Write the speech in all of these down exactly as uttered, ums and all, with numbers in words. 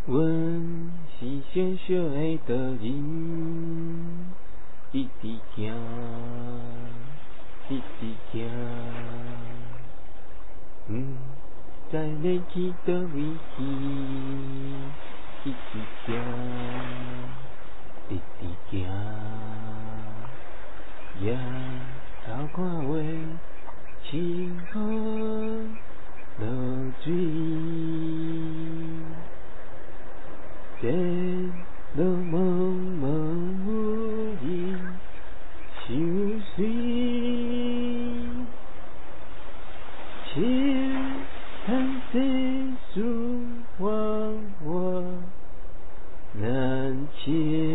阮是小小的道人，一直行，一直行，不知要去倒位去，一直行，一直行，也偷看话，清风落水。这路茫茫有人相随，情叹世事往往难牵，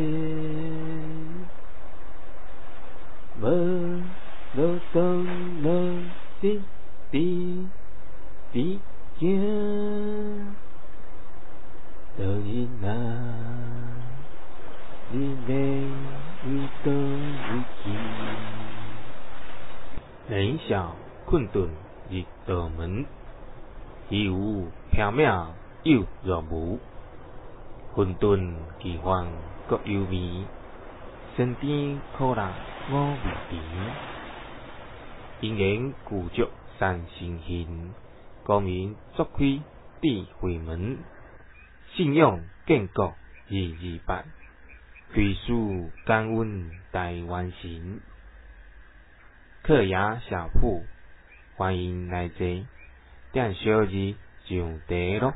无路当路直直直行。道人啊，你要为倒位去？人小困顿入道门，虚无缥缈又若无。混沌奇幻各幽微，身边苦辣五味甜。因缘具足三生形，光明作开智慧门。信用建国二二八，归属感恩大完成。客雅小铺，欢迎来坐，点小字上茶咯。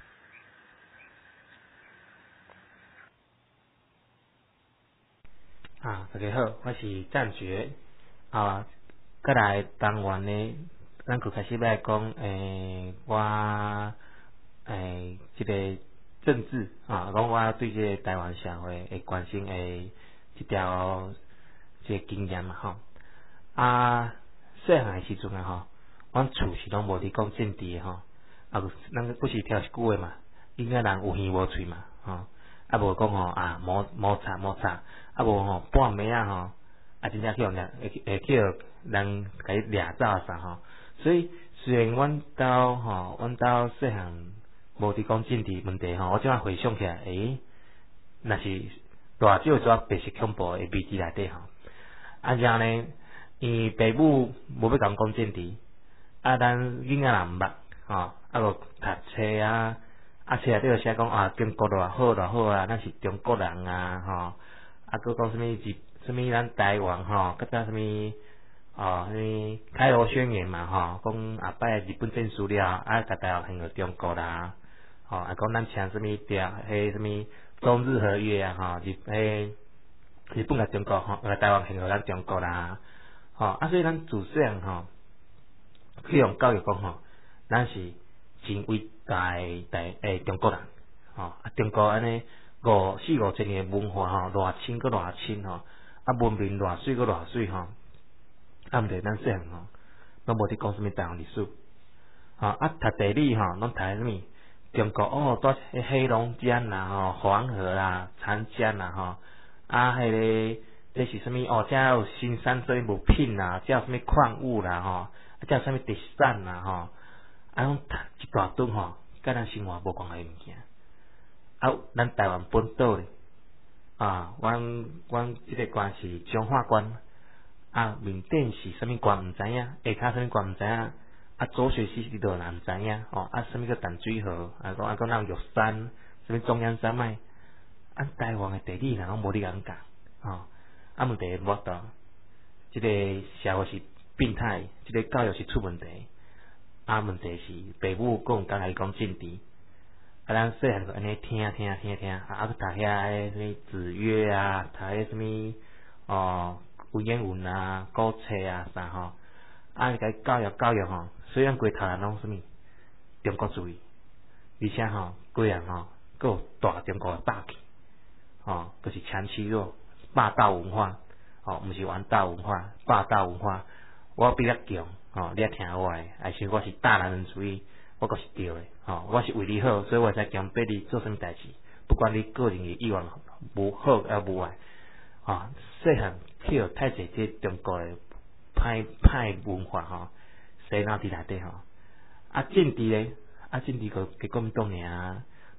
啊，大家好，我是赞觉啊。再来当晚呢，咱就开始来讲诶，我诶这个。政治啊，讲我对这个台湾社会会关心的一条这个经验嘛吼。啊，细汉的时阵啊吼，阮厝是拢无伫讲政治的吼，啊，咱不是挑一句话嘛，应该人有耳无喙嘛吼，啊无讲吼啊摩摩擦摩擦，啊无吼半暝啊吼，啊真正去互人会会去人甲伊掠走啥吼，所以虽然阮兜吼，阮兜细汉。无伫讲政治问题吼，我即摆回想起来，诶，若是大少抓白色恐怖的位置内底吼，啊然后呢，因爸母无要甲讲政治，啊咱囡仔人毋捌吼，啊无读册啊，啊册内底就写讲啊中国偌好偌好啊，咱是中国人啊吼，啊佫讲啥物日啥物咱台湾吼，佮则啥物哦，迄开罗宣言嘛吼，讲后摆日本战输了，啊甲台湾还互中国啦。吼、哦，啊，讲咱签什么条，迄什么中日合约啊，吼，日迄日本甲中国吼，甲台湾还互咱中国啦，吼、哦，啊，所以咱自细吼，去用教育讲吼，咱是真伟大诶大诶中国人，吼、哦，啊，中国安尼五四五千年诶文化吼，偌深佫偌深吼，啊，文明偌水佫偌水吼，啊，毋对，咱细汉吼，拢无伫讲什么台湾历史，吼、哦，啊，读地理吼，拢读啥物？中国哦，在黑龙江啦、吼黄河啦、长江啦、吼啊，迄、那个这是啥物哦？遮有新山水物品啦，遮有啥物矿物啦，吼啊，遮有啥物特产啦，吼啊，拢读一大堆吼，甲咱生活无关系物件。啊，咱台湾本岛咧，啊，阮阮即个县是彰化县，啊，缅甸是啥物县毋知影，下骹啥物县毋知影。啊，左水溪伫倒人毋知影吼，啊，啥物叫淡水河，啊，讲啊，讲咱玉山，啥物中央山脉，啊，台湾诶地理人拢无你咁教，吼，啊，问题无到，即个社会是病态，即个教育是出问题，啊，问题是父母讲敢来讲政治，啊，咱细汉就安尼听听听听，啊，啊，去读遐个子曰啊，读迄啥物哦文言文啊、古册啊啥吼，啊，甲伊教育教育吼。虽然规头人拢啥物中国主义，而且吼规人吼，佫有大中国诶霸气，吼，就是强欺弱、霸道文化，吼，毋是玩道文化，霸道文化。我比较强，吼，你也听我诶，还是我是大男人主义，我阁是对诶，吼，我是为你好，所以我才强迫你做啥物代志，不管你个人诶意愿无好抑无坏，吼，细汉去互太侪即中国诶歹歹文化吼。洗脑伫内底吼，啊政治咧，啊政治个个国民党尔，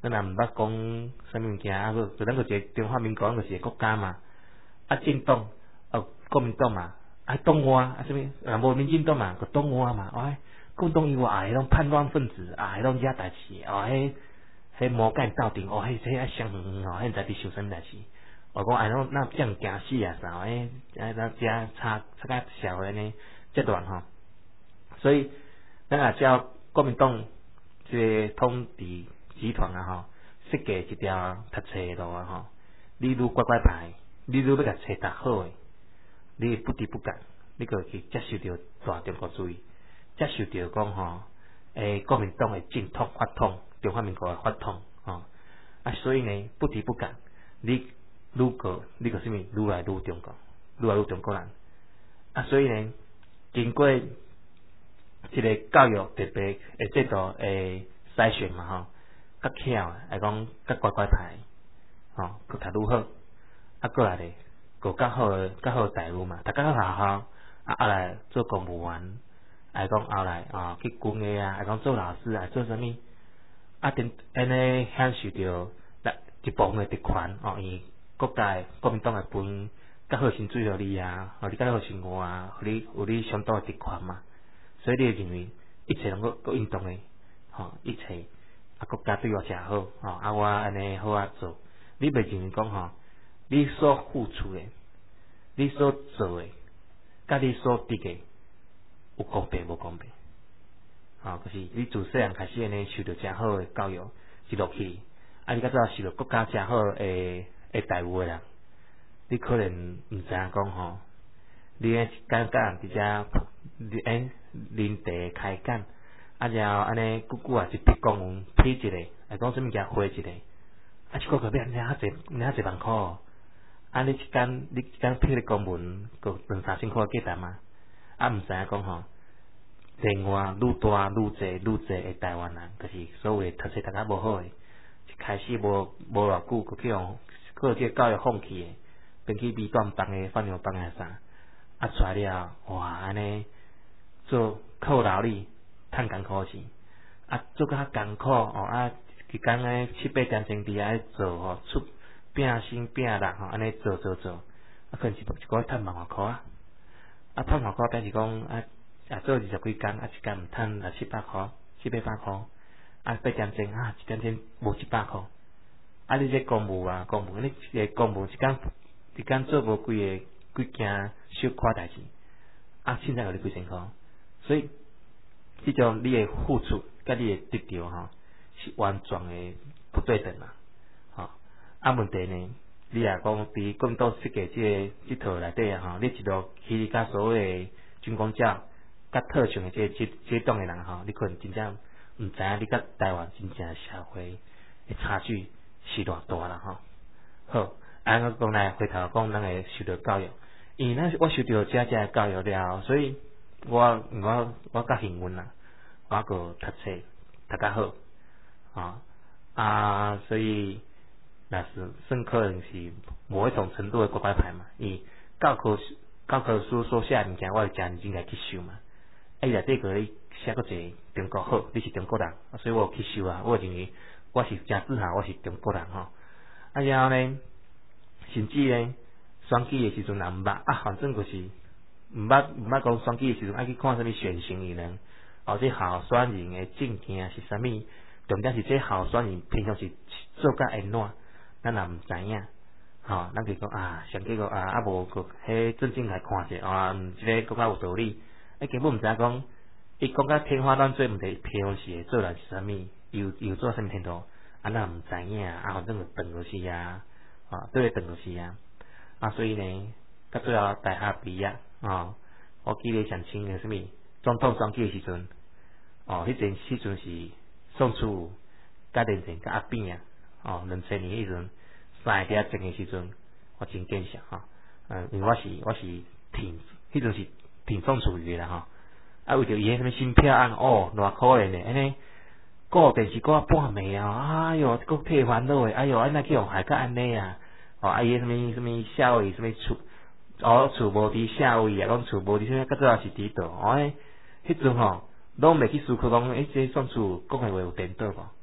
咱也毋捌讲啥物物件，啊，个就咱个一个中华民国，咱个是个国家嘛。啊，政党哦，国民党嘛，啊，党外啊，啥物啊，无民进党嘛，个党外嘛，哦，国民党以外啊，迄种叛乱分子啊，迄种惹代志，哦，迄迄魔干斗阵，哦，迄迄啊相远哦，迄毋知伫想啥物代志。我讲哎，拢那这样惊死啊！啥诶，哎，咱遮差差甲社会呢阶段吼，所以咱也叫国民党这个统治集团啊吼，设计一条读册的路啊吼，你愈乖乖牌，你愈要甲册读好诶，你不得不干，你个去接受着大中国主义，接受着讲吼，诶，国民党诶正统法统，中华民国诶法统吼，啊，所以呢，不得不干，你。愈个，你个啥物？愈来愈中国，愈来愈中国人。啊，所以呢，经过一个教育特别诶制度诶筛选嘛吼，较巧，来讲较乖乖牌，吼，佮读愈好，啊，过来咧，佮较好诶较好诶待遇嘛，读较好学校，啊，后来做公务员，来讲后来啊去军诶啊，来讲做老师啊，做啥物？啊，等安尼享受着一部分诶特权哦，伊。国家诶国民党会分较好薪水互你啊，互你较好生活啊，互你有你相当诶特权嘛，所以你会认为一切拢个个运动诶，吼，一切啊国家对我诚好，吼，啊我安尼好啊做，你袂认为讲吼，你所付出诶，你所做诶，甲你所得诶有公平无公平？吼，就是你自细汉开始安尼受到诚好诶教育，一落去，啊你甲早受到国家诚好诶。会待遇诶人，你可能毋知影讲吼，你诶敢甲人伫遮，你诶临地开讲，啊然后安尼久久啊一笔公文批一个，来讲啥物件花一个，啊一个月要安尼遐济，遐济万箍哦，啊你一工你一工批个公文，个两三千箍价值嘛，啊毋知影讲吼，另外愈大愈济愈济诶台湾人，就是所谓读册读甲无好诶，一开始无无偌久，佮去用。个这教育放弃诶，变去美短帮诶、放牛帮诶啥，啊出来了，哇安尼做靠劳力，趁艰苦钱，啊做较艰苦哦啊，一工诶七八点钟伫遐做吼，出拼心拼力吼，安尼做做做，啊可能一一个月趁万外箍啊，啊趁万箍表示讲啊啊做二十几工，啊一工毋趁六七百箍，七八百箍，啊八点钟啊一点钟无一百箍。啊！你这公务啊，公务，你一个公务一工一工做无几个几件小可代志，啊，凊彩互你几千箍，所以即种你诶付出甲你诶得到吼，是完全诶不对等啦，吼。啊，问题呢，你也讲伫国民党设计即个即套内底啊，吼，你一路去甲所有诶军工教甲特训诶即个即即党诶人吼，你可能真正毋知影你甲台湾真正社会诶差距。是偌大啦吼，好，安尼讲来回头讲，咱会受到教育，因为咱我受到遮遮教育了，所以我我我较幸运啦，我个读册读较好，啊啊，所以那是算可能是某一种程度的乖乖牌嘛，伊教科教科书所写物件，我会真认真来去收嘛，啊伊内底个你写个一个中国好，你是中国人，所以我有去收啊，我认为。我是真自豪，我是中国人吼。啊，然后呢，甚至呢，选举的时阵也毋捌啊，反正就是毋捌毋捌讲选举的时阵爱去看啥物选情议呢，或者候选人的政见是啥物，重点是这候选人平常是做甲安怎，咱也毋知影。吼，咱就讲啊，上结果啊，啊无个迄正经来看者啊，嗯，即个更较有道理。啊，根本毋知影讲，伊讲甲天花乱坠，毋是平常时做人是啥物。又又做啥物程度？啊，咱毋知影啊，反正就断落去啊，啊，对，断落去啊，啊，所以呢，到最后大学毕业啊，我记得上清个啥物总统选举诶时阵，哦，迄阵时阵是宋楚瑜、甲连战、甲阿扁啊，哦，两千年迄阵三个伫遐争诶时阵，我真见笑吼，嗯，因为我是我是挺，迄阵是挺宋楚瑜啦吼，啊，为着伊迄啥物新票案，哦，偌可怜诶，安尼。顾电视顾啊半暝啊，哎哟，佫替烦恼诶，哎哟，安那去互害甲安尼啊，哦，啊伊什物什物社位什物厝，哦厝无伫社位啊，讲厝无伫啥，甲最后是伫倒，哦，迄阵吼，拢袂去思考讲，诶，这算厝讲诶话有颠倒无？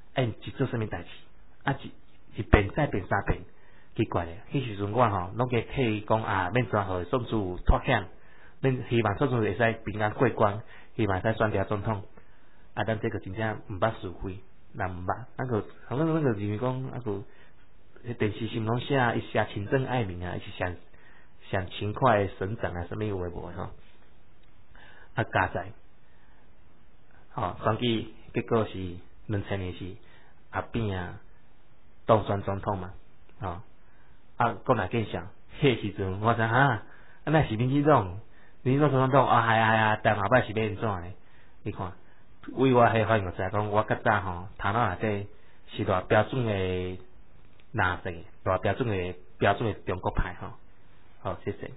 哎，是做啥物代志？啊，一一变再变三变，奇怪咧。迄时阵我吼，拢加替伊讲啊，免抓互宋楚脱险，免希望宋楚会使平安过关，希望会使选调总统。啊，咱这个真正毋捌是非，人毋捌，啊个，反正那个认为讲啊个，电视新闻拢写伊写勤政爱民啊，伊是上上勤快的省长啊，什么有诶无诶吼。啊，加在，吼，选举结果是两千年是阿扁啊当选总统嘛，吼，啊，国内见上，迄时阵我想哈，啊那是民进党，民进党总统啊，系啊系啊，但后摆是要安怎呢？你看。为我迄发现就知讲，我较早吼头脑内底是偌标准诶蓝色，偌标准诶标准诶中国派吼。好，谢谢。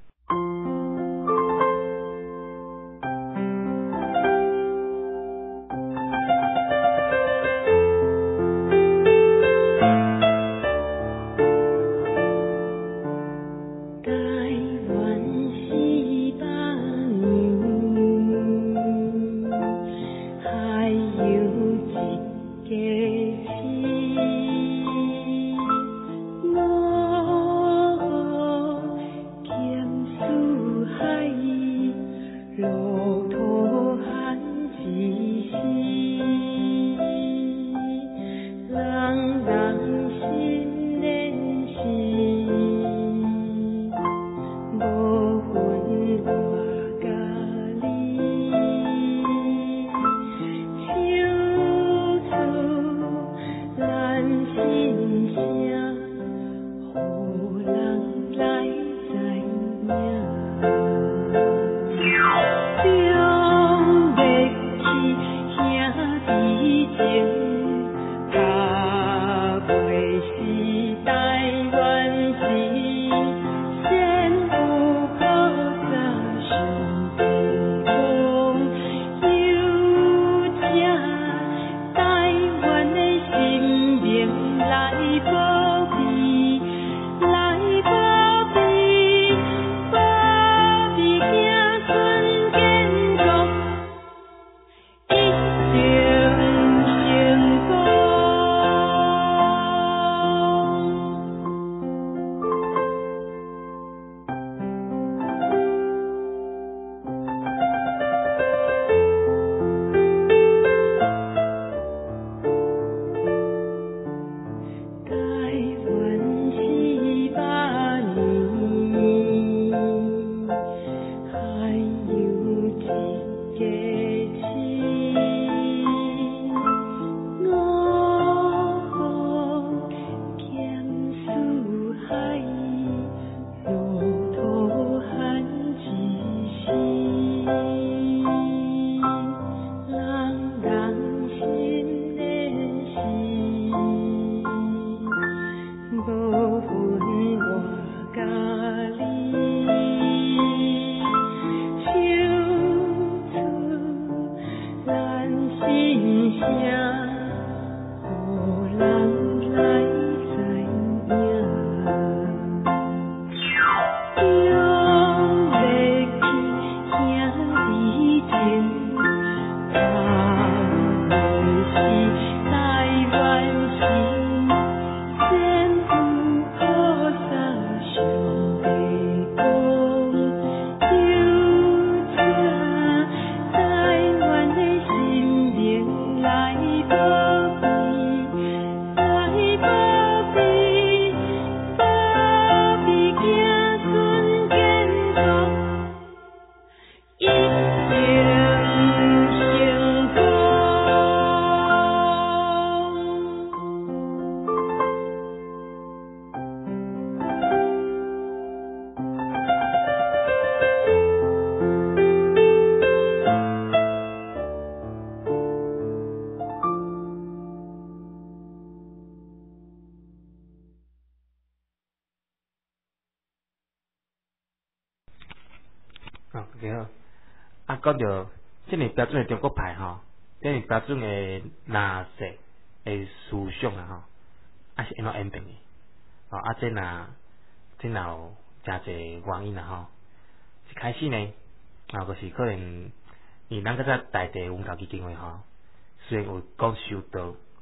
哦，几好。啊，讲到即个标准的中国牌吼，即个标准的蓝色的思想啊吼，啊是安怎演变的？哦，啊，即若即若有诚侪原因啊吼。一开始呢，啊，就是可能，因咱较早大地文教基金会吼，虽然有讲修道，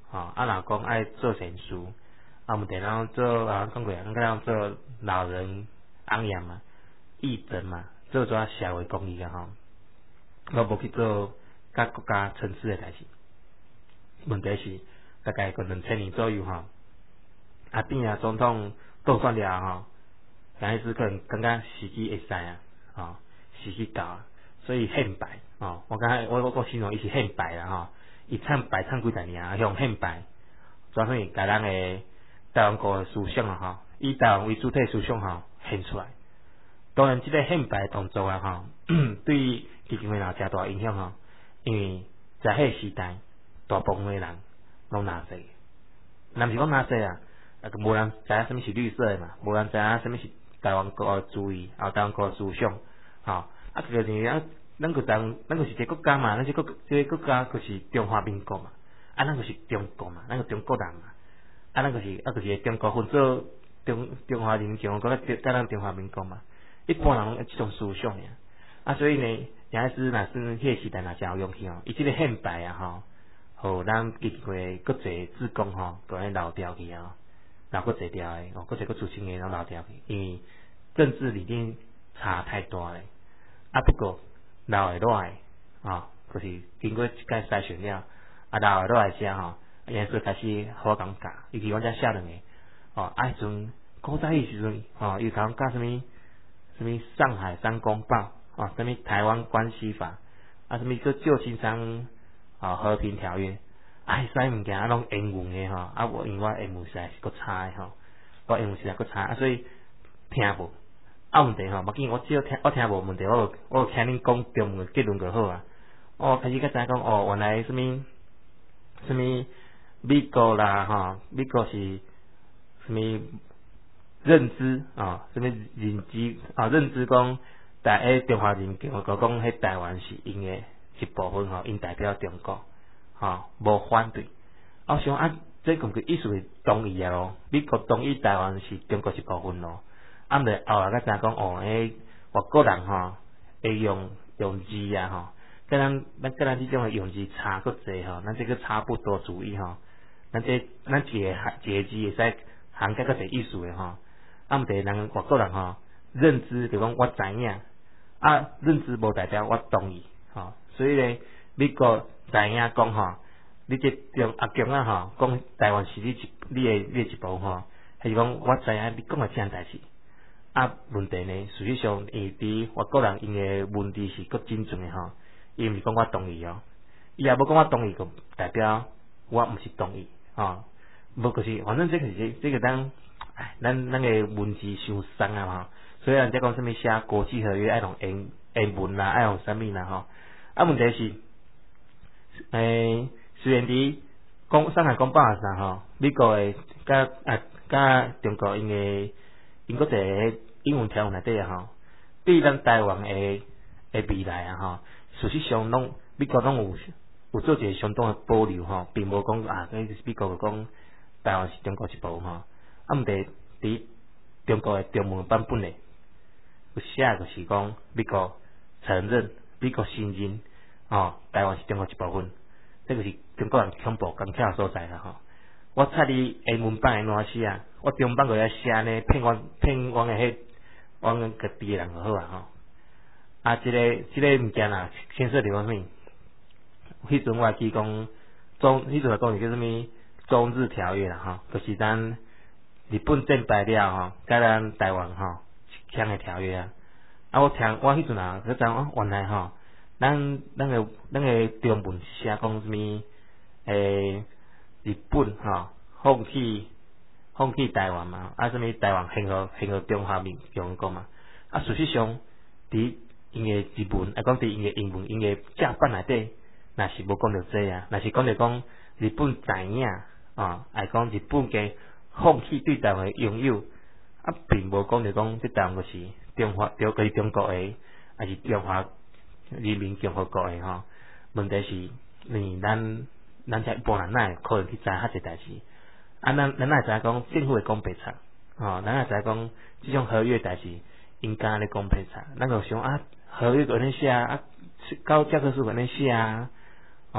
吼、哦，啊若讲爱做善事，啊问题咱做啊讲过，咱讲做老人昂扬嘛，义诊嘛，做做社会公益啊吼，我无去做甲国家层次的代志。问题是大概个两千年左右吼，啊变啊总统当选了吼，杨医师可能感觉时机会使啊，吼、时机到啊，所以献白吼，我感觉我我我形容伊是献白啦吼，伊唱白唱几十年啊，向献白，专门甲咱的台湾国的思想啊吼，以台湾为主体思想吼献出来。当然，即个献白动作啊吼，对基金会有诚大影响吼，因为在迄个时代，大部分的人拢纳税，若毋是讲纳税啊，啊，无人知影什么是绿色的嘛，无人知影什么是台湾国的主义，啊，台湾国的思想，吼，啊，就是咱咱个当咱个是一个国家嘛，咱这国这个国家就是中华民国嘛，啊，咱个是中国嘛，咱个中国人嘛，啊，咱个是啊，就是中国分做中中华人民共和国甲咱中华民国嘛。一般人拢即种思想呀，啊，所以呢，杨医师若是迄个时代若真有勇气哦，伊即个献白啊吼，互咱基金会搁侪志工吼，都安留掉去啊，留搁侪条诶，哦，搁侪搁出钱诶，拢留掉去，因为政治理念差太大咧，啊，不过留会落来啊，就是经过一届筛选了，啊，留会落来遮吼，杨医师开始好感教，尤其阮遮少年诶，哦，啊，迄阵古早迄时阵，哦，伊讲教什物？什么上海三公报啊，什么台湾关系法啊，什么个旧金山啊和平条约，啊，迄些物件啊拢英文的吼，啊，我因为我英文实在是够差的吼，我英文实在够差，啊，所以听无，啊问题吼，无紧我只要听我听无问题，我有我有听恁讲中文的结论就好啊，我开始甲知影讲哦，原来什么什么美国啦吼，美国是什么？认知啊，什么认知啊？认知讲台诶中华人民共和国讲，迄台湾是因诶一部分吼，因代表中国，吼无反对。我想啊，这个意思是同意啊咯。美国同意台湾是中国一部分咯。啊，毋着后来甲知讲哦，诶，外国人吼会用用字啊吼，甲咱咱甲咱即种诶用字差佫济吼，咱这个差不多主义吼，咱这咱一个一个字会使涵盖佫济意思诶吼。啊，毋得人外国人吼认知，就讲我知影，啊认知无代表我同意，吼，所以咧美国知影讲吼，你这中阿强啊吼，讲台湾是你一你诶你诶一部吼，还是讲我知影你讲诶正代志，啊问题呢，事实上伊伫外国人因诶问题是佫真准诶吼，伊毋是讲我同意哦，伊也无讲我同意，就代表我毋是同意，吼，无就是反正这个是这个当。哎，咱咱个文字伤松啊吼，所以人家讲什么写国际合约爱用英英文啦，爱用什么啦吼。啊，问题是，诶，虽然伫讲上海公报啥吼，美国诶甲啊甲中国因诶因个伫英文条文内底啊吼，对咱台湾诶诶未来啊吼，事实上拢美国拢有有做一个相当诶保留吼，并无讲啊，美国讲台湾是中国一部分吼。啊，毋得伫中国诶中文版本诶，有写就是讲美国承认、美国承认，哦，台湾是中国一部分，这个是中国人恐怖刚巧所在啦吼。我猜你英文版会怎写啊？我中文版个来写呢，骗我骗我诶迄，我个地人就好啊吼。啊，即、这个即、这个物件啊，牵涉着讲啥？迄阵我记讲中，迄阵讲是叫啥物中日条约啦吼，就是咱。日本战败了吼，甲咱台湾吼签个条约啊！啊，我听我迄阵啊，佢讲哦，原来吼，咱咱个咱个中文写讲什么？诶，日本吼放弃放弃台湾嘛，啊，什么台湾献互献互中华民共和国嘛？啊，事实上，伫因个日文，啊，讲伫因个英文，因个正版内底，若是无讲着这啊，若是讲着讲日本知影啊，爱讲日本嘅。放弃对台湾的拥有，啊，并无讲着讲即台湾就是中华，就佢中国的，还是中华人民共和国的吼。问题是，嗯，咱咱遮一般人哪会可能去知影遐济代志？啊，咱咱哪会知影讲政府会讲白贼？吼，咱哪会知影讲即种合约代志应该安尼讲白贼？咱就想啊，合约安尼写啊，到教科书安尼写啊，哦，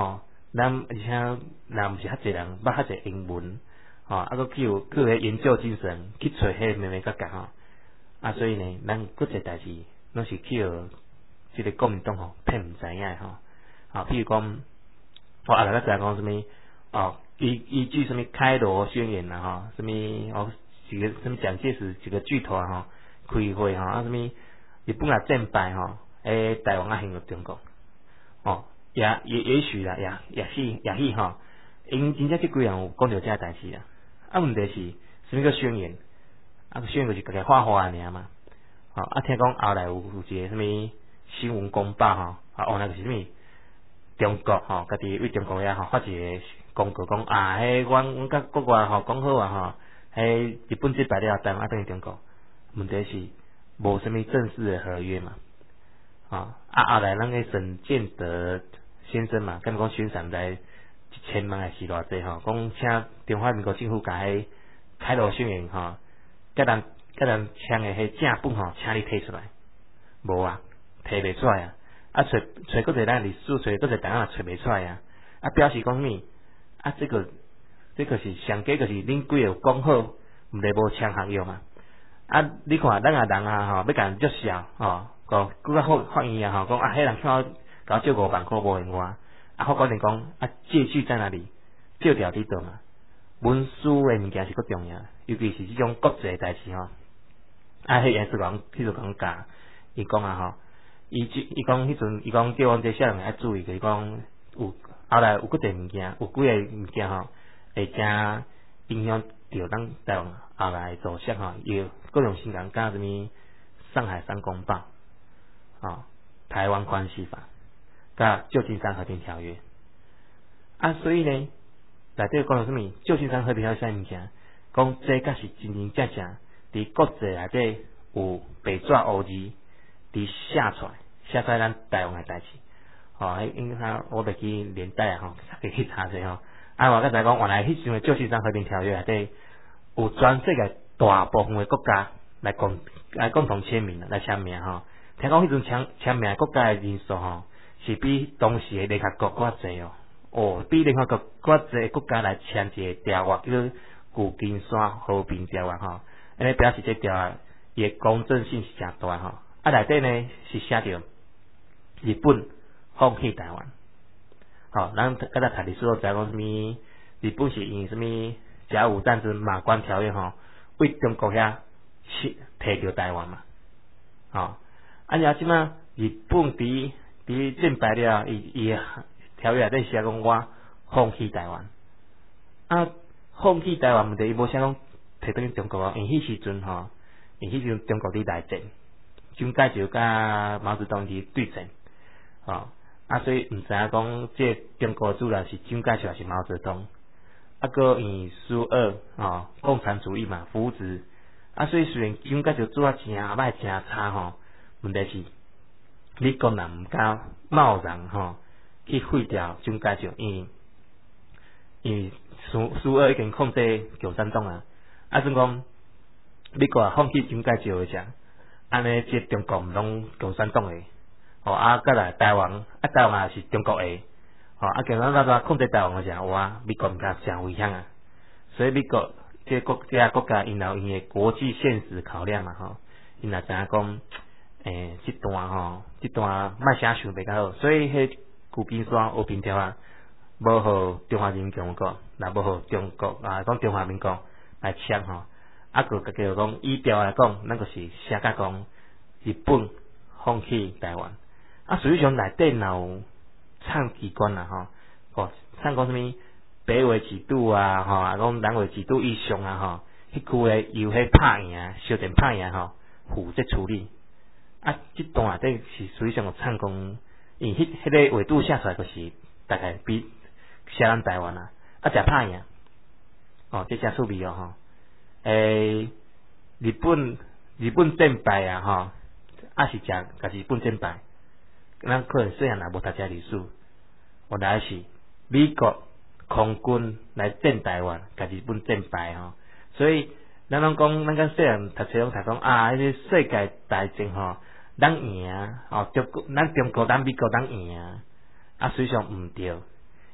咱而且人毋是较侪人捌较侪英文，吼，啊，佫去有去有迄研究精神去找迄个咩咩角角吼，啊，所以呢，咱佫侪代志拢是去有即个国民党吼骗毋知影诶吼，啊，譬如讲，我后来甲知影讲什物哦，依依据什物开罗宣言啦吼，什物哦几个什物蒋介石几个剧团吼开会吼，啊什物日本也战败吼，诶台湾也陷入中国，哦。也也也许啦，也也许也许吼，因真正即几人有讲到遮代志啊。啊，问题是什么叫宣言？啊，宣言就是家己画画尔嘛。吼、啊，听讲后来有有一个什么新闻公报吼，啊，哦，那个是什么？中国吼，家己为中国遐吼发一个公告讲啊，迄阮阮甲国外吼讲好啊吼，迄日本击败了台湾啊等于中国。问题是无什么正式的合约嘛。啊，啊后来咱个沈建德先生嘛，敢讲宣传在一千万还是偌济吼，讲请中华民国政府甲迄开罗宣言吼，甲人甲人签的迄正本吼，请你摕出来，无啊，摕袂出来啊，啊找找搁一咱历史，找搁一档啊找袂出来啊，啊表示讲咩？啊这个这个是上计，就是恁几个讲好，毋得无签合约嘛，啊你看咱啊人啊吼，要甲人接受吼。个更较好发言啊吼，讲啊，迄人欠我甲我借五万块无还我，啊，法官就讲啊，借据在哪里？借条伫倒嘛？文书诶物件是较重要，尤其是即种国际代志吼。啊，迄严师讲，迄就讲教，伊讲啊吼，伊即伊讲迄阵，伊讲叫阮这些人爱注意，伊讲有后来有几个物件，有几个物件吼，会真影响着咱台湾后来走向吼，有各种新闻，甲什物上海三公报。啊，台湾关系法，甲旧金山和平条约啊，所以呢，内底讲到什么？旧金山和平条约啥物件？讲这个是真真正正伫国际内底有白纸黑字伫写出来，写出来咱台湾诶代志。哦，迄因他我袂记年代啊吼，可以去查者吼。啊，我刚才讲原来迄时阵旧金山和平条约内底有全世界大部分诶国家来共来共同签名来签名吼。听讲迄阵签签名国家诶人数吼，是比当时诶联合国较济哦，哦，比联合国较济国家来签一个条约叫旧金山和平条约吼，安尼表示这条约伊诶公正性是诚大吼。啊，内底呢是写着日本放弃台湾，吼，咱刚才读历史都知讲什么？日本是因什么甲午战争马关条约吼，为中国遐摕摕着台湾嘛，吼。啊，然后即马日本伫伫战败了，伊伊条约内底写讲我放弃台湾，啊，放弃台湾问题伊无写讲摕倒去中国哦，因迄时阵吼，因迄时阵中国伫内战，蒋介石甲毛泽东伫对战，吼，啊，所以毋知影讲这中国主人是蒋介石还是毛泽东，啊，个以苏二吼共产主义嘛扶植，啊，所以虽然蒋介石做啊诚歹诚差吼。问题是美国人毋敢贸然吼去废掉蒋介石，因因为苏苏俄已经控制共产党啊，啊，算讲美国也放弃蒋介石诶只，安尼即中国毋拢共产党诶，吼啊，再来台湾，啊台湾也是中国诶，吼啊，共产党怎控制台湾诶只，哇，美国毋敢诚危险啊，所以美国即国即个国家因有因诶国际现实考量嘛吼，因也知影讲。诶，这段吼，这段莫啥想袂较好，所以迄旧金山和平条约无互中华人民共和国，也无互中国啊，讲中华民国来签吼，啊个家己讲以条来讲，咱就是写甲讲日本放弃台湾，啊，实际上内底有唱机关啦吼，哦，唱讲什么北纬几度啊，吼，啊讲南纬几度以上啊，吼，迄区诶由迄拍赢，小电拍赢吼，负责处理。啊，即段内底是属于上有唱功，因迄迄个纬度写出来就是大概比写咱台湾啊，啊诚歹赢，哦，这诚趣味哦吼。诶，日本日本战败啊吼，啊是诚甲日本战败，咱可能虽然也无读遮历史，原来是美国空军来战台湾，甲日本战败吼，所以咱拢讲，咱讲虽然读册拢读讲啊，迄个世界大战吼。咱赢哦，中国咱中国咱美国咱赢啊，实际上毋对，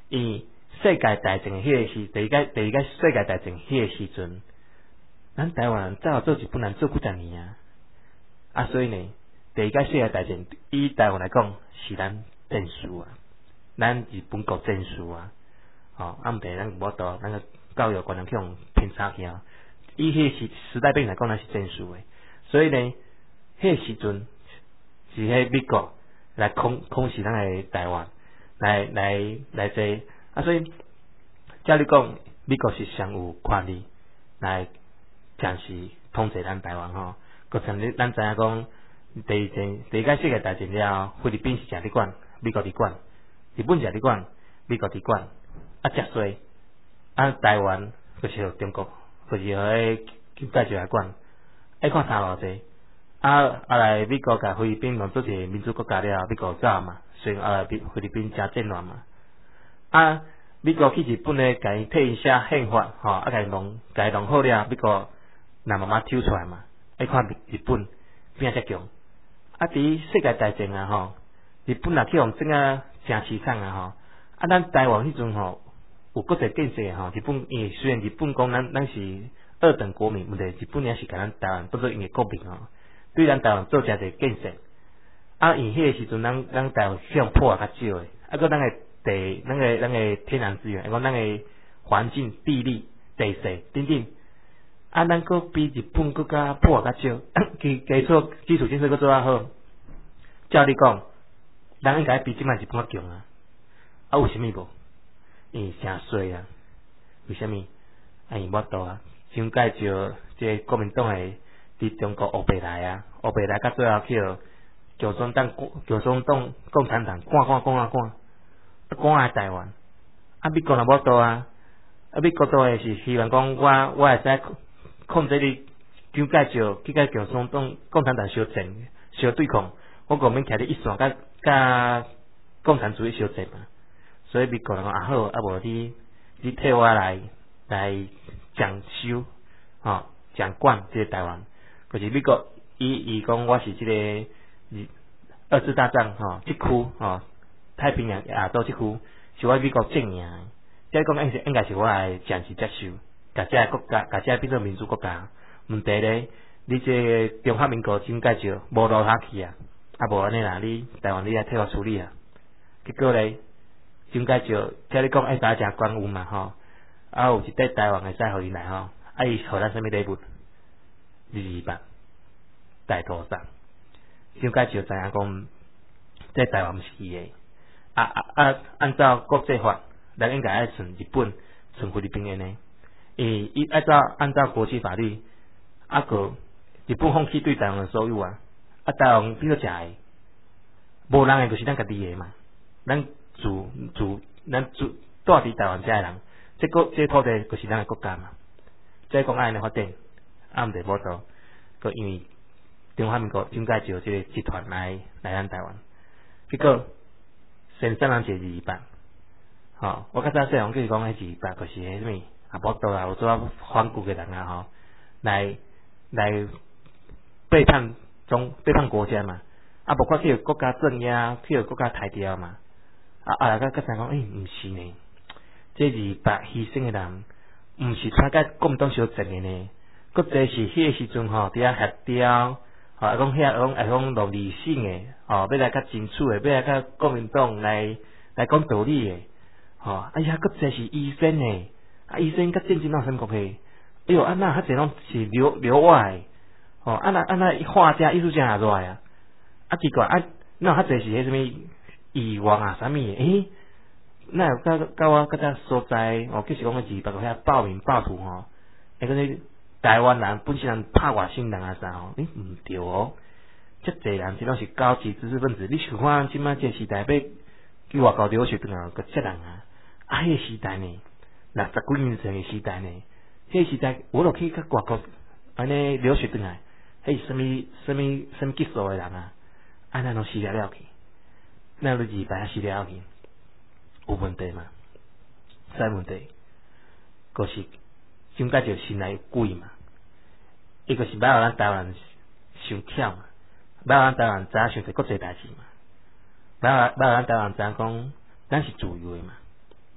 伊世界大战迄个时，第一个第二个世界大战迄个时阵，咱台湾人早有做日本人做几十年啊，啊，所以呢，第二个世界大战以台湾来讲是咱战输啊，咱日本国战输啊，哦，啊，毋得咱无多，咱个教育观念去用偏差去啊，以迄个时时代背景来讲，咱是战输诶，所以呢，迄个时阵是迄美国来控控制咱个台湾，来来来做。啊，所以，照你讲，美国是上有权力来暂时统治咱台湾吼。佮像你咱知影讲，第一战、第一届世界大战了后，菲律宾是谁伫管？美国伫管，日本是伫管，美国伫管。啊，遮衰，啊，台湾就是由中国，就是由迄蒋介石来管。爱看差偌济。啊，后来美国甲菲律宾弄做一个民主国家了，美国走嘛，所以后来菲律宾真战乱嘛。啊，美国去日本咧，甲伊替伊写宪法，吼，啊，甲伊弄，甲伊弄好了，美国那慢慢抽出来嘛。爱看日本变遮强，啊，伫世界大战啊，吼，日本也去互整啊真凄惨啊，吼，啊，咱台湾迄阵吼有国际建设吼，日本因为虽然日本讲咱咱是二等国民，毋对，日本也是甲咱台湾当做因为国民吼，对咱台湾做诚侪建设，啊，因迄个时阵咱咱台湾向破较少诶，啊，个咱诶。地，咱个咱个天然资源，讲咱个环境、地理、地势等等，啊，咱佫比日本佫较破较少，基基础基础建设佫做较好。照你讲，咱应该比即摆日本较强啊。啊，为虾米无？因为诚衰啊。为虾米？啊，因无度啊。蒋介石即国民党诶，伫中国乌白来啊，乌白来，到最后去共产党、共产党、共产党赶赶赶啊赶。啊，赶来台湾，啊，美国也无倒啊，啊，美国倒诶是希望讲我我会使控制你蒋介石去甲共产党、共产党相战、相对抗，我国免徛伫一线，甲甲共产主义相战嘛。所以美国人讲啊好，啊无你你替我来来讲收，吼、哦、讲管即个台湾，可是美国伊伊讲我是即、这个二次大战吼、哦，即区吼。哦太平洋亚洲即区是我美国正赢的，即讲应是应该是我来暂时接受，甲遮个国家，甲遮变做民主国家。问题咧，你这中华民国蒋介石无落下去啊，啊无安尼啦，你台湾你来替我处理啊。结果咧，蒋介石遮你讲爱打诚官运嘛吼，啊有一块台湾会使互伊来吼，啊伊互咱啥物礼物？二二八大屠杀。蒋介石知影讲，这台湾毋是伊的。啊啊啊！按照国际法，咱应该爱存日本、存菲律宾的呢。伊伊按照按照国际法律，啊个日本放弃对台湾的所有啊，啊台湾变做食的，无人的就是咱家己的嘛。咱住住咱住住伫台湾遮的人，这个这土地就是咱的国家嘛。再讲安尼发展，啊毋得无到，个因为中华民国蒋介石这个集团来来咱台湾，结果。先生人是二二八，吼，我较早细汉就是讲迄二二八，就是迄什么啊，无倒啊，有做啊反骨嘅人啊，吼，来来背叛中背叛国家嘛，啊，无看去有国家镇压，去有国家抬掉嘛，啊啊，甲甲才讲，诶、欸，毋是呢，这二二八牺牲嘅人，毋是参甲国民党相争嘅呢，佫这是迄个时阵吼，伫遐协调。吼，啊，讲遐讲啊讲落理性诶，吼，要来较清楚诶，要来较国民党来来讲道理诶，吼，哎呀，佫侪是医生诶，啊，医生甲战争哪有啥关系？哎哟，安那较侪拢是留留外诶，吼，安那安那画家艺术家也热啊，啊奇怪啊，哪有较侪是迄什物议员啊，啥物诶？诶，哪有甲甲我甲只所在，哦，就是讲个二百个遐暴民暴徒吼，迄个你。台湾人本身人拍外省人啊啥吼，诶毋对哦，遮济人即拢是高级知识分子。你想看即摆这时代要去外国留学转来，个遮人啊，啊迄个时代呢，六十几年前嘅时代呢，迄个时代我落去甲外国安尼留学转来，迄是什物什物什物技术嘅人啊，啊咱拢死了了去，咱都二百死了去，有问题嘛？啥问题？就是蒋介石心内有鬼嘛？伊就是要让咱台湾想忝嘛，要让咱台湾知影上侪国际代志嘛，要要让咱台湾知影讲，咱是自由的嘛，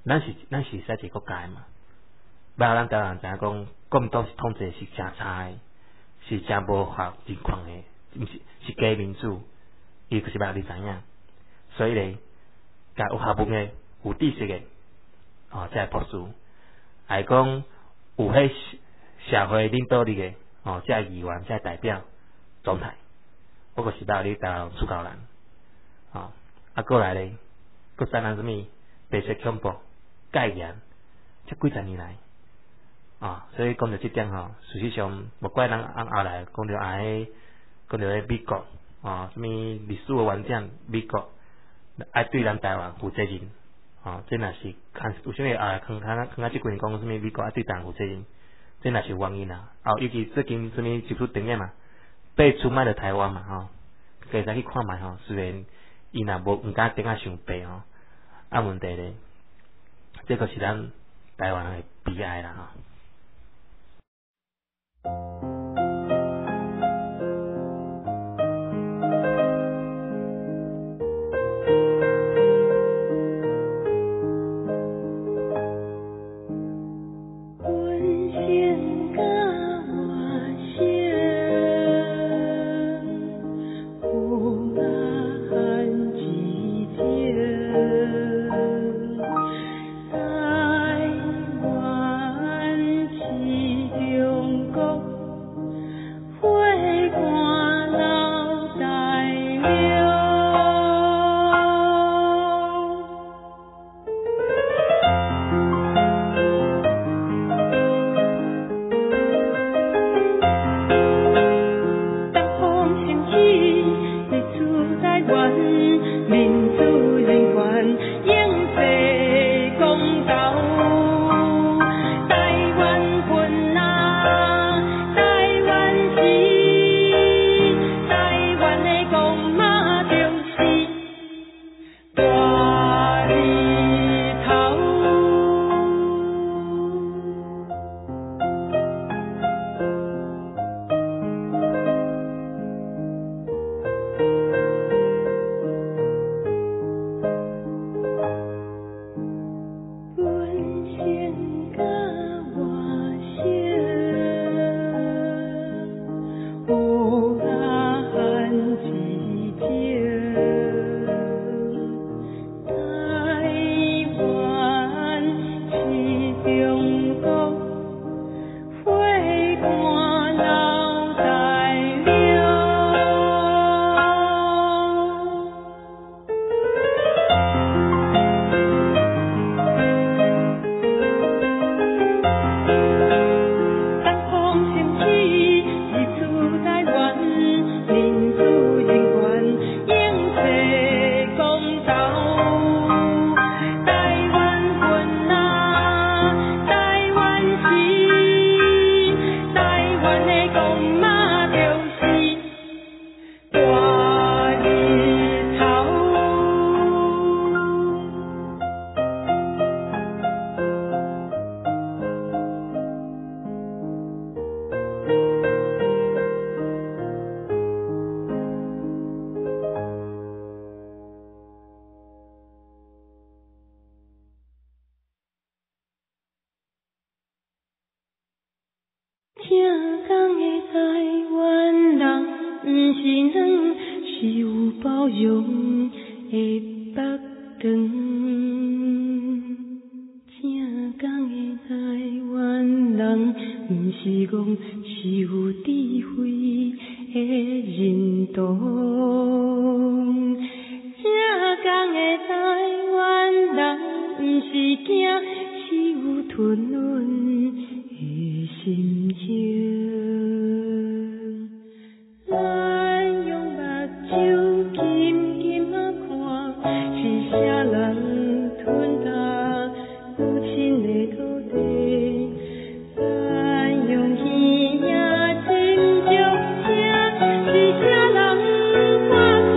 咱是咱是使一个国家嘛，要咱台湾人知影讲，国民党是统治是真差的，是真无法情况的，毋是是假民主，伊就是要你知影。所以咧，甲有学问的、有知识的，哦，才会博士，还讲有迄社会领导力的，哦，才议员、才代表、总裁，我就是要你台湾出口人，哦，啊，过来咧，搁产生什么白色恐怖、戒严，这几十年来，啊、哦，所以讲到这点吼，事实上无怪咱按后来讲到啊，迄讲到迄美国，啊、哦，什么历史的完整，美国。爱对咱台湾负责任，哦，这若是看有啥物啊，看看看啊，即几年讲什么美国爱对台湾负责任，这若是原因啦。哦，尤其最近什么一出电影嘛，被出卖的台湾嘛，吼，可以再去看卖吼。虽然伊若无毋敢顶啊伤白吼，啊问题咧，这个是咱台湾的悲哀啦，吼。 正港的台湾人，毋是软，是有包容的北长。正港的台湾人，毋是戆，是有智慧的认同。正港的台湾人，毋是惊，是有吞忍的心情。咱用目睭紧紧啊看，是啥人吞下父亲的土地？咱用耳仔斟酌听，是啥人看？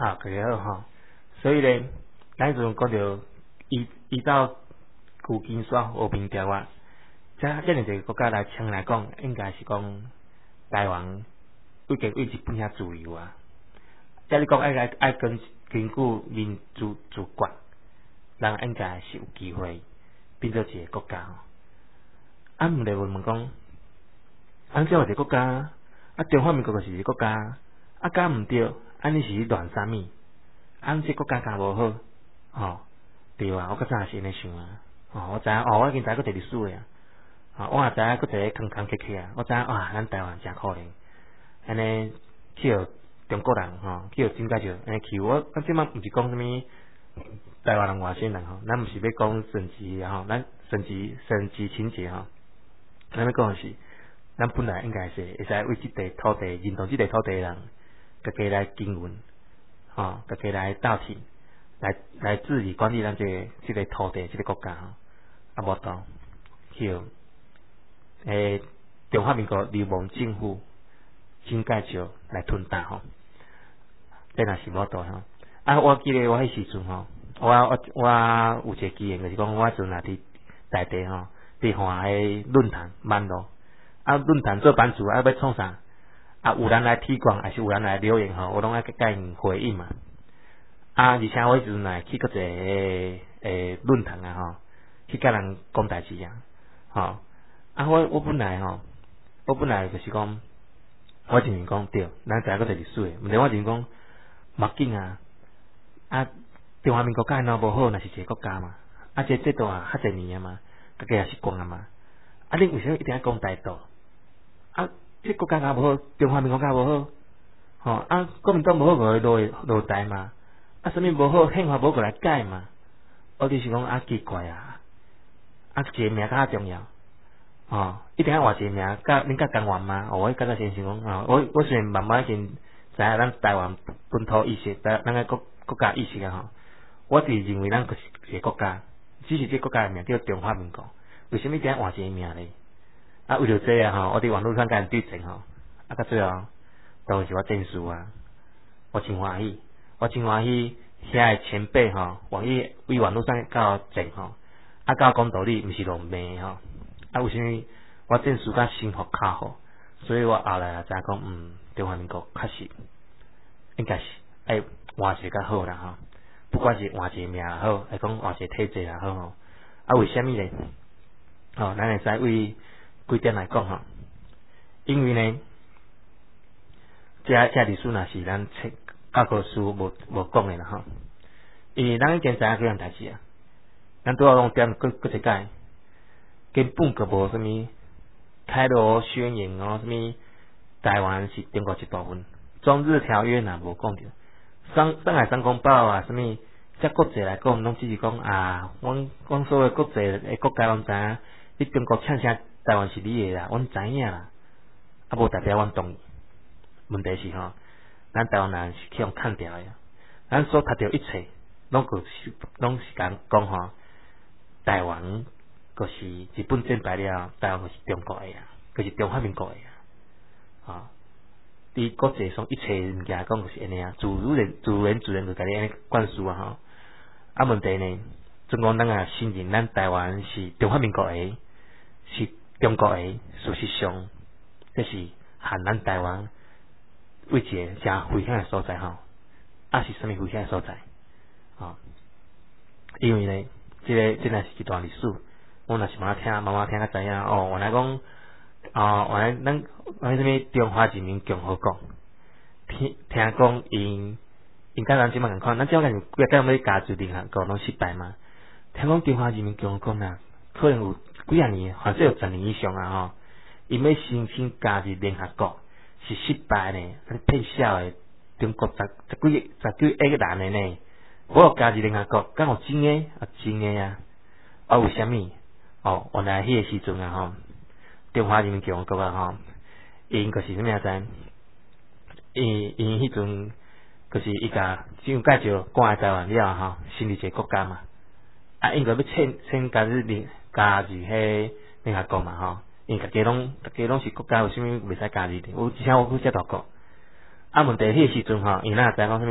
啊，大家好吼。所以咧，咱阵讲到依依照旧金山和平条约，即这两个国家来称来讲，应该是讲台湾为个为日本遐自由啊。即你讲爱爱爱根根据民主主权，人应该是有机会变做一个国家吼。啊，毋得问问讲，咱这一个国家，啊中华民国就是一个国家，啊敢毋对，安尼是乱啥物？俺这国家敢无好，吼，对啊，我较早也是安尼想啊，哦，我知影，哦，我已经知个第历史诶啊，啊，我也知影个一个坑坑坷坷啊，我知影啊，咱台湾真可怜，安尼去互中国人吼，去互真介绍安尼去，我咱即摆毋是讲啥物台湾人外省人吼，咱毋是要讲省级吼，咱省级省级情节吼，咱要讲诶是，咱本来应该是会使为即块土地认同即块土地诶人，家己来经营。吼，大家来斗阵，来来治理管理咱这个这个土地，这个国家吼，啊无当去诶中华民国流氓政府真介绍来吞打吼，这若是无当吼。啊，我记得我迄时阵吼，我我我有一个经验，就是讲我阵也伫内地吼，伫看迄论坛网络，啊论坛做版主啊要创啥？啊，有人来提供，还是有人来留言吼，我拢爱甲因回应嘛。啊，而且我迄阵来去个一个诶论坛啊吼，去甲人讲代志啊，吼。啊，我我本来吼，我本来就是讲，我认为讲对，咱知影个历史诶，毋是我认为讲，莫紧啊。啊，中华民国甲因无好，若是一个国家嘛。啊，这制度啊，较侪年啊嘛，家己也是讲啊嘛。啊，恁为什么一定要讲台独？啊？这国家敢无好，中华民国敢无好，吼啊，国民党无好，就落落台嘛，啊，啥物无好，宪法无过来改嘛，我就是讲啊奇怪啊，啊一个名较重要，吼，一定要换一个名，甲恁甲同源嘛，哦，我刚才先想讲啊，我我虽然慢慢已经知影咱台湾本土意识，咱咱个国国家意识啊吼，我是认为咱就是一个国家，只是这个国家的名叫中华民国，为什么一定要换一个名咧？啊，为着这啊吼，我伫网络上甲人对阵吼，啊，到最后都是我证书啊，我真欢喜，我真欢喜，遐个前辈吼，愿意为网络上甲我争吼，啊，甲我讲道理，毋是乱骂吼，啊，为什么我证书甲生活较好，所以我后来也知影讲，嗯，中华民国确实应该是爱换一个较好啦吼，不管是换一个名也好，还讲换一个体制也好吼，啊，为虾米咧？吼，咱会使为几点来讲吼，因为呢，这这历史若是咱册教科书无无讲的啦吼，因为咱已经知影几样代志啊，咱拄好讲点搁搁一解，根本个无啥物开罗宣言哦，啥物台湾是中国一部分，中日条约若无讲着，上上海三公报啊，啥物即国际来讲，拢只是讲啊，阮阮所有国际诶国家拢知影，你中国欠啥？台湾是你诶啦，阮知影啦，啊无代表阮同意。问题是吼，咱台湾人是去用砍掉诶，咱所读到一切，拢个是拢是讲讲吼，台湾个是日本战败了，台湾个是中国诶啊，个是中华民国诶啊，啊，伫国际上一切物件讲个是安尼啊，自然自然自然就甲你安尼灌输啊吼，啊问题呢，总讲咱也承认咱台湾是中华民国诶，是。中国诶，事实上，这是含咱台湾为一个真危险诶所在吼，啊是啥物危险诶所在？啊，因为呢，这个真诶是一段历史，我若是慢慢听，慢慢听较知影哦。原来讲，哦，原来咱咱啥物中华人民共和国，听听讲因因甲咱即摆共款，咱即摆干规个要加入联合国拢失败嘛？听讲中华人民共和国呐，可能有。几啊年，或者有十年以上啊吼，因要申请加入联合国是失败呢，骗笑诶，中国十十几十几亿个人诶呢，我加入联合国，敢有真诶啊真诶啊，啊为虾米？哦，原来迄个时阵啊吼，中华人民共和国啊吼，因就是啥物啊知？因因迄阵就是伊甲只有介绍赶来台湾了吼，成立一个国家嘛，啊因个要签签加入联。加入迄联合国嘛吼，因大家拢大家拢是国家，为虾米袂使加入？有之前我去遮大国，啊问题迄个时阵吼，因咱也知讲啥物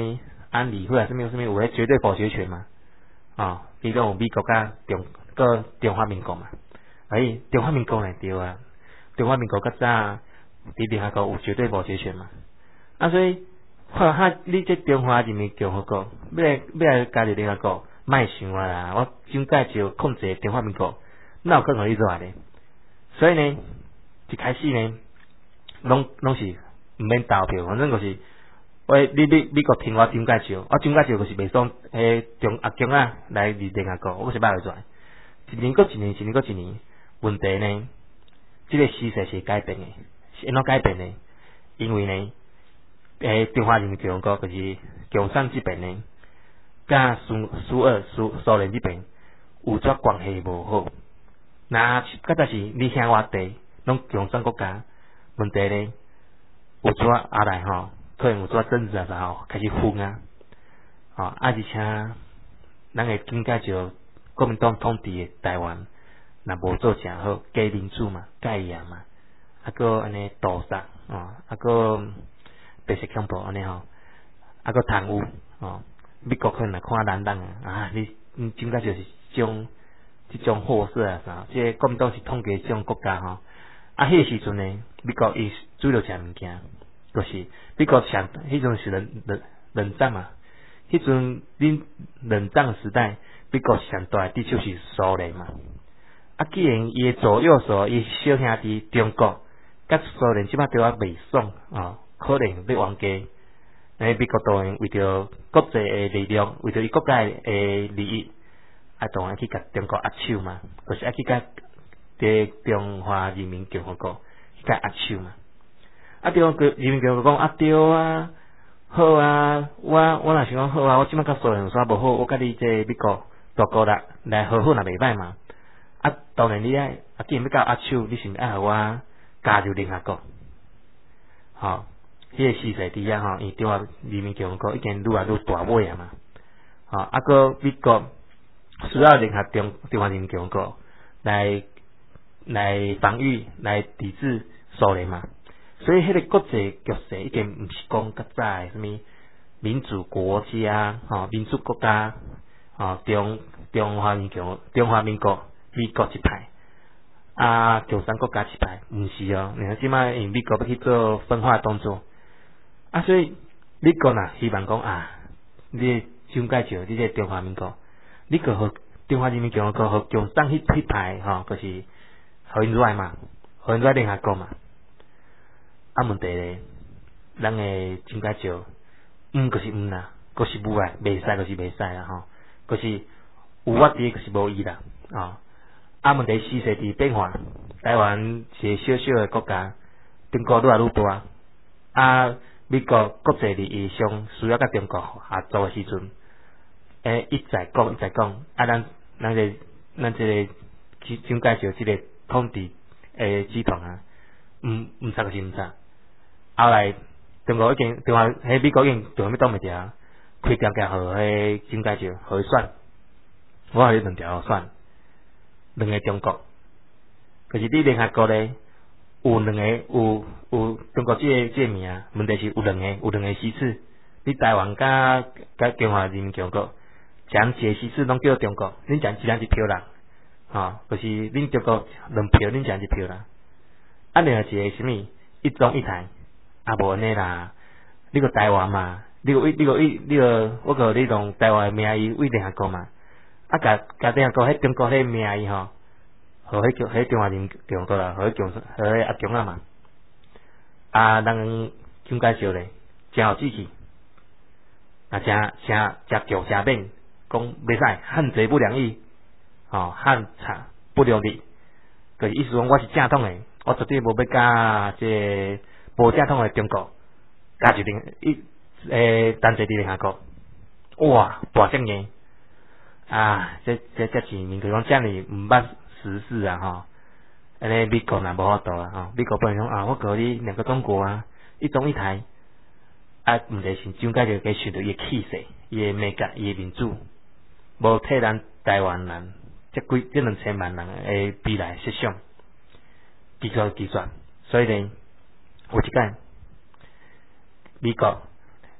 安理会啊，什么什么有迄绝对否决权嘛，哦，比如讲有美国甲中个中华民国嘛，哎，中华民国呢对啊，中华民国较早伫联合国有绝对否决权嘛，啊所以，哈哈，你这中华人民共和国要来要来加入联合国，莫想啊啦，我蒋介石控制中华民国，哪有可能你做啊咧？所以呢，一开始呢，拢拢是毋免投票，反正就是，喂，你你美国听我蒋介石，我蒋介石就是袂爽，诶，中阿蒋啊来入联合国，我是要来做。一年过一年，一年过一年，问题呢，这个时势是改变的，是安怎改变呢？因为呢，诶，中华人民共和国就是共产这边呢，甲苏苏俄苏苏联这边有则关系无好。那较早是你兄我弟，拢共产国家，问题呢，有遮下来吼，可能有遮政治啊啥吼，开始分啊，吼、哦，啊而且，咱个蒋介石国民党统治的台湾，若无做诚好，假民主嘛，假样嘛，啊个安尼屠杀，哦，啊个白色恐怖安尼吼，啊个贪污，哦，美国可能来看咱人啊，啊你你蒋介石是种。即种货色啊啥，即个国民党是统计即种国家吼。啊，迄个时阵呢，美国伊主要食物件，就是美国上迄阵是冷冷冷战嘛。迄阵恁冷战时代，美国上大的地就是苏联嘛。啊，既然伊的左右手伊小兄弟中国，甲苏联即摆对我袂爽啊，可能要冤家。诶，美国当然为着国际的力量，为着伊国家的利益。啊，当然去甲中国压手嘛，就是爱去甲伫中华人民共和国去甲压手嘛。啊，中华人民共和国讲啊对啊，好啊，我我若想讲好啊，我即摆甲苏联有啥无好？我甲你这美国大哥来来和好，若袂歹嘛。啊，当然你爱啊，既然要甲压手，你是爱互我加入联合国。吼，迄个时势底下吼，因中华人民共和国已经愈来愈大尾啊嘛。吼，啊个美国。需要联合中中华人民共和国来来防御、来抵制苏联嘛，所以迄个国际局势已经毋是讲较早诶什么民主国家、吼民主国家、吼中中华民共中华民国美国一派，啊共产国家一派，毋是哦，你看即摆因美国要去做分化动作，啊所以美国呐希望讲啊，你蒋介石你这中华民国。你个和中华人民共和国和共产迄迄派吼，就是互因来嘛，互因来联合国嘛。啊问题咧，咱诶蒋介石，毋就是毋啦，佫是无啊，袂使就是袂使啦吼，佫是有我伫，佫是无伊啦，哦。啊问题时势伫变化，台湾是小小诶国家，中国愈来愈大，啊美国国际利益上需要甲中国合作诶时阵。诶，一再讲，一再讲，啊，咱咱这咱这个蒋介石这个统治诶集团啊，毋毋插就是毋插。后来中国已经中华迄美国已经中华要挡袂牢，开条件互迄蒋介石互伊选，我互你两条选，两个中国，可是你联合国咧有两个有有中国这个这个名，问题是有两个有两个席次，你台湾甲甲中华人民共和国。将一个席次拢叫中国，恁将一人一票啦，吼、哦，就是恁中国两票，恁将一票啦。啊，另外一个什么一中一台，啊无安尼啦。你个台湾嘛，你个你个你个我个你用台湾名义为联合国嘛，啊，甲甲联合国迄中国迄名义吼，互迄叫迄中华人民共和国啦，互迄共互迄阿强啊嘛。啊，人蒋介石咧，真有志气，啊，真真真强真猛。讲袂使汉贼不两义，吼汉贼不两立，就是意思讲我是正统诶，我绝对无要甲这无正统诶中国加一定一诶单一伫联合国，哇大正硬啊！这这这是民国讲遮尔毋捌时事啊吼，安尼美国若无法度啊吼，美国不能讲啊，我告你两个中国啊，一中一台，啊毋题是蒋介石给选择伊诶气势、伊诶美感、伊诶民主。无替咱台湾人，即几即两千万人诶未来设想，技术技术，所以呢，有一间美国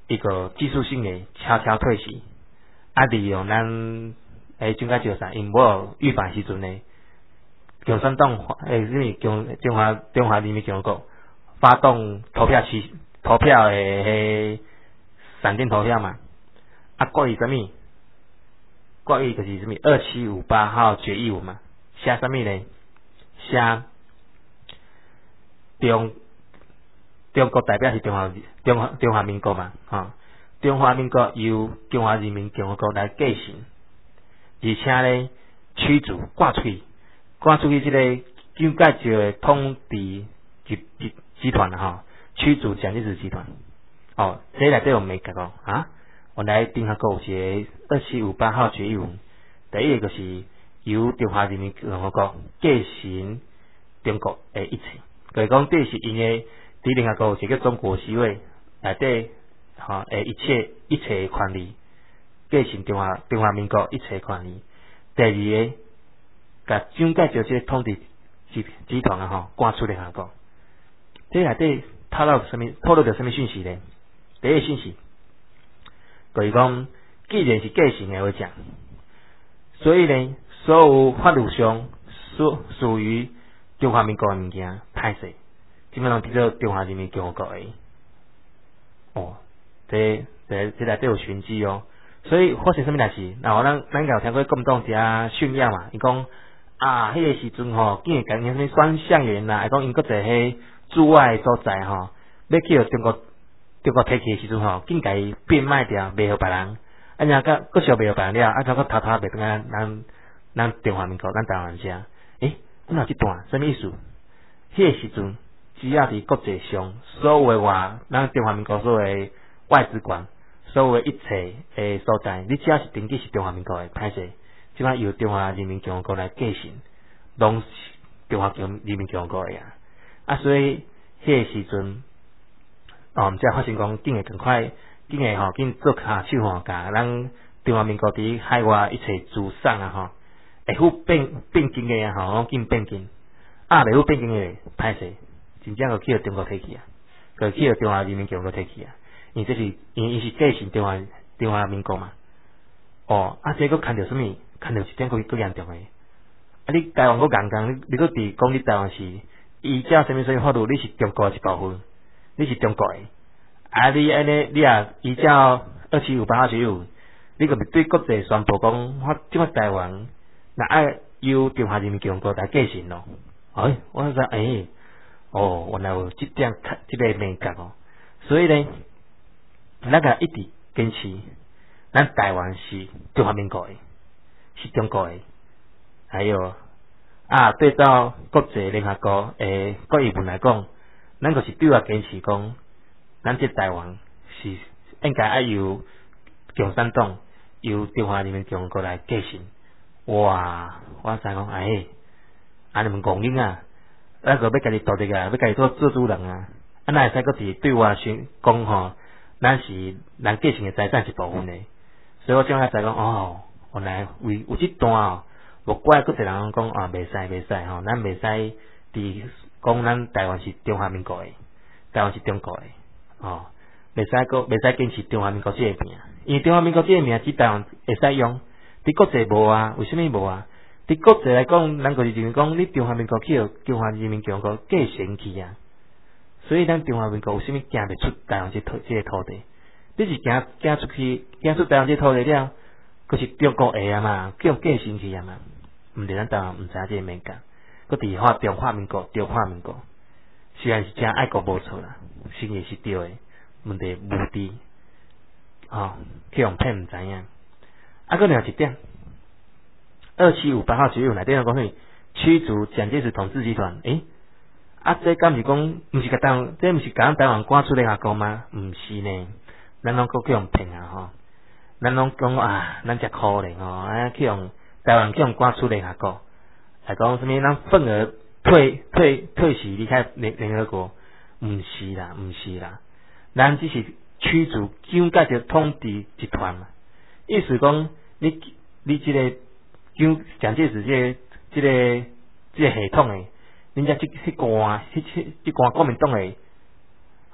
伊个技术性的悄悄退席，啊利用咱诶蒋介石啥因某预反时阵呢，共产党诶什么中中华中华人民共和国发动投票期投票诶迄闪电投票嘛，啊国语什么？国语就是什么？二七五八号决议文嘛，写什么呢？写中中国代表是中华中华中华民国嘛，吼、哦，中华民国由中华人民共和国来继承，而且咧驱逐赶出去，赶出去即个蒋介石的统治集集集团啊，吼，驱逐蒋介石集团。哦，这内底有美格哦啊，原来顶下个有一个二七五八号决议文，第一个就是由中华人民共和国继承中国的一切，就是讲这是因为伫另外个有一个中国协会内底吼诶一切一切权利继承中华中华民国一切权利。第二个，甲蒋介石这个统治集集团啊吼赶出联合国，这内底透露什么？透露着什么讯息呢？第一个讯息，就是讲，既然是继承的话讲，所以呢，所有法律上属属于中华民国的物件，歹势，基本上叫做中华人民共和国的。哦，这这这内底有玄机哦。所以发生什么代志？然后咱咱有听过国民党遮炫耀嘛？伊讲啊，迄、那个时阵吼，竟然讲什么双向员啦，伊讲因搁在迄驻外所在吼，要去中国中国提起的时阵吼，竟甲伊变卖掉，卖互别人。啊，然后个搁小卖互别人了，啊，再搁偷偷卖转来咱咱中华民国咱台湾遮。诶，咱有即段什么意思？迄、那个时阵，只要伫国际上所有的话，咱中华民国所有的外资馆。所有一切诶所在，你只要是登记是中华民国诶，歹势，即摆由中华人民共和国来继承，拢是中华人民共和国诶啊。啊，所以迄个时阵，哦，毋知发生讲，竟会更快，竟会吼，竟做下手吼，甲咱中华民国伫海外一切资产啊吼，会好变变经诶啊吼，拢竟变经，啊，袂好变经诶，歹势，真正个去互中国摕去啊，个去互中华人民共和国摕去啊。因这是因伊是继承中华中华民国嘛，哦，啊，这个看到什么？看到一点更更严重诶。啊，你台湾个刚刚，你你个伫讲你台湾是依照什么什么法律？你是中国的一部分，你是中国诶。啊，你安尼你啊依照二七五八号决议文，你个对国际宣布讲，我即摆台湾那爱由中华人民共和国来继承咯。哎，我说诶，哦，原来有即点即个美感哦，所以呢。咱个一直坚持，咱台湾是中华民国的，是中国的。还有啊，对照国际联合国诶决议文来讲，咱就是对外坚持讲，咱这台湾是应该要由共产党由中华人民共和国来继承。哇！我知讲，哎，安尼们戆囡啊，咱个要家己独立啊，要家己做做主人啊，啊，哪会使个伫对外宣讲吼？咱是咱继承的财产一部分嘞，所以我正在讲哦，原来为有即段哦，无怪佫一人讲啊，袂使袂使吼，咱袂使伫讲咱台湾是中华民国的，台湾是中国的哦，袂使佫袂使坚持中华民国这个名，因为中华民国这个名只台湾会使用，伫国际无啊，为什么无啊？伫国际来讲，咱就是认为讲你中华民国去互中华人民共和国继承去啊。所以咱中华民国有啥物行袂出台湾这土这个土地？你是行行出去，行出台湾这土地了，佫是中国的啊嘛，叫继承去啊嘛。毋是咱台湾毋知影这个美感，佫伫话中华民国，中华民国虽然是真爱国无错啦，心意是对的，问题目的哦，去用骗毋知影。啊，佫另一点，二七五八号决议内底有讲啥？驱逐蒋介石统治集团，诶。啊，这敢是讲，毋是甲台湾，这毋是甲咱台湾赶出联合国吗？毋是呢，咱拢搁去用骗啊吼，咱拢讲啊，咱遮可怜吼，啊去用台湾去用赶出联合国，来讲什么？咱愤而退退退席离开联联合国，毋是啦，毋是啦，咱只是驱逐蒋介石统治集团嘛，意思讲你你即个蒋蒋介石即个即个即个系统诶。人家即迄官，迄迄即官国民党诶，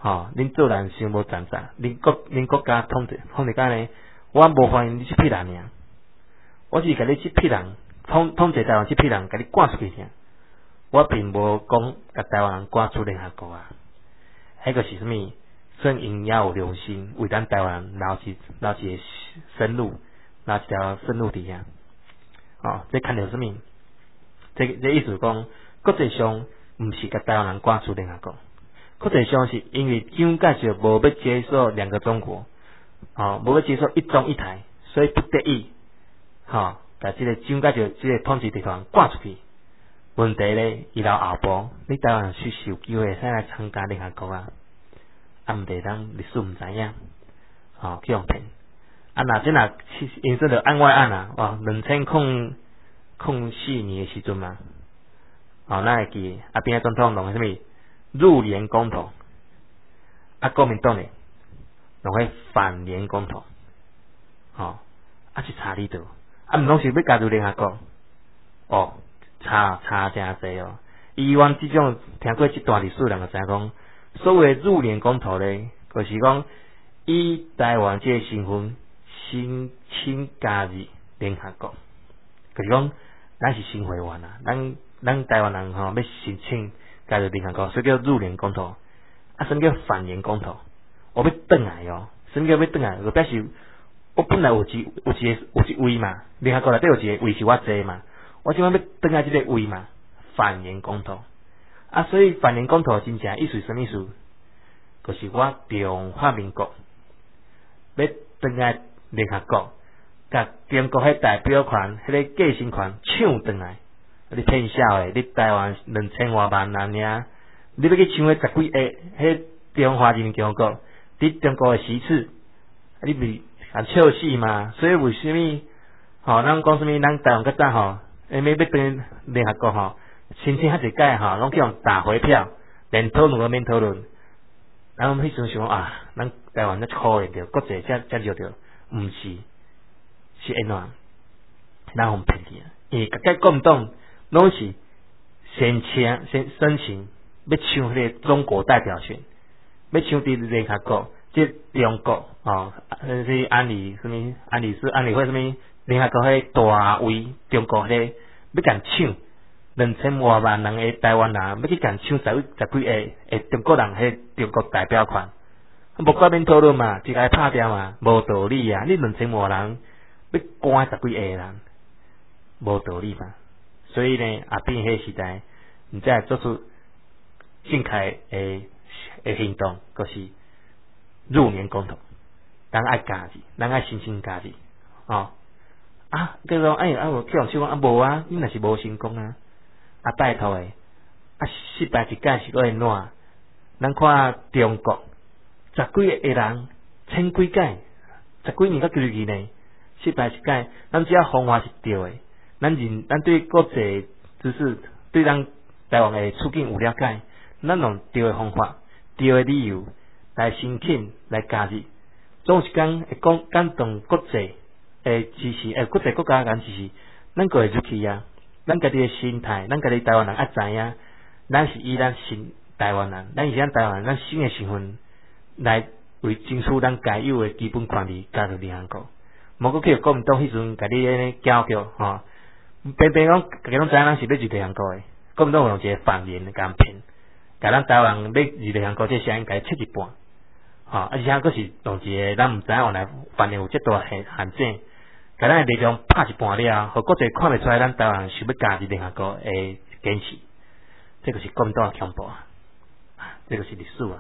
吼，恁做人伤无站在，恁国恁国家统治统治干呢，我无欢迎你这批人尔，我是甲你这批人统统治台湾这批人，甲你赶出去尔。我并无讲甲台湾人赶出联合国啊，迄个是啥物？算因也有良心，为咱台湾人留一留一个生路，留一条生路伫遐。哦，这看到啥物？这这意思讲，国际上毋是甲台湾人赶出联合国，国际上是因为蒋介石无要接受两个中国，哦，无要接受一中一台，所以不得已，吼，甲即个蒋介石即个统治集团赶出去。问题咧，伊老后部，你台湾人是有机会使来参加联合国啊，啊，毋得当历史毋知影，吼，去用骗。啊，若即若因说着案外案啊，哇，两千空空四年诶时阵嘛，哦，咱会记啊边个总统弄诶啥物入联公投，啊，国民党咧弄诶反联公投，吼，啊是差伫倒，啊，毋拢是要加入联合国，哦。差差真济哦！以阮即种听过即段历史人就知影讲，所谓入联公投咧，就是讲以台湾即个身份申请加入联合国，就是讲咱是新会员啊，咱咱台湾人吼、哦、要申请加入联合国，所以叫入联公投。啊，什么叫反联公投？我要转来哦，什么叫要转来？就表示我本来有一有一个有一位嘛，联合国内底有一个位是我坐嘛。我即摆要转来即个位嘛，反联公投啊，所以反联公投真正意思什么意思？就是我中华民国要转来联合国，甲中国迄代表权、迄、那个继承权抢转来。你骗笑诶，你台湾两千多万人尔，你要去抢迄十几个迄中华人民共和国伫中国诶席次，你袂甲笑死嘛？所以为什么？吼、哦，咱讲什么？咱台湾较早吼。诶，要要跟联合国吼申请遐一届吼，拢去用打回票，连讨论都免讨论。咱迄阵想啊，咱台湾则可怜着，国际则则着着，毋是是安怎？咱互骗去啊！因为各界国民党拢是先请先申请要抢迄个中国代表权，要抢伫联合国，即中国哦，是安理什么安理是安理会什么？联合国迄大位，中国迄个要甲抢两千多万人诶台湾人，要去甲抢十十几个诶中国人迄中国代表权，无怪免讨论嘛，一个拍掉嘛，无道理啊！你两千多人要关十几个人，无道理嘛。所以呢，阿扁迄时代，毋才会做出正确诶诶行动，就是入联公投，咱爱加入，咱爱申请加入，哦。啊，叫做哎啊，我去用手讲啊无啊，你若是无成功啊，啊拜托诶，啊失败一届是搁会烂，咱看中国十几个人，千几届，十几年到几年呢，失败一届，咱只要方法是对诶，咱认咱对国际知识，对咱台湾诶处境有了解，咱用对诶方法、对诶理由来申请来加入，总有一天会讲感动国际。诶，支持诶，国际国家敢支持，咱个会入去啊！咱家己诶心态，咱家己台湾人爱知影，咱是以咱新台湾人，咱是咱台湾人，咱新诶身份来为争取咱该有诶基本权利加入联合国。无过去国民党迄阵家己安尼教育吼，偏偏讲家己拢知影咱是要入联合国诶，国民党用一个反联甲骗，甲咱台湾人要入联合国这声音甲伊切一半，吼，而且佫是用一个咱毋知影原来反联有这大限限制。甲咱诶力量拍一半了，互国际看袂出来，咱台湾想要加入联合国诶坚持，这个是国民党诶恐怖啊！这个是历史啊！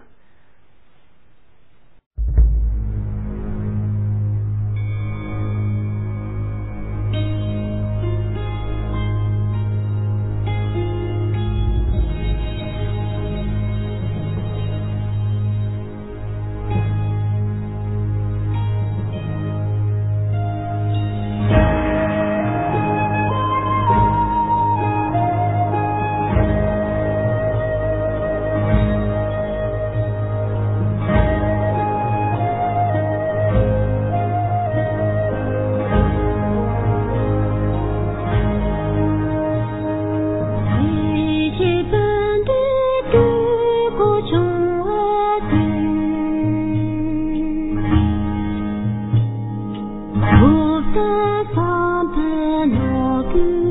的沙滩落雨。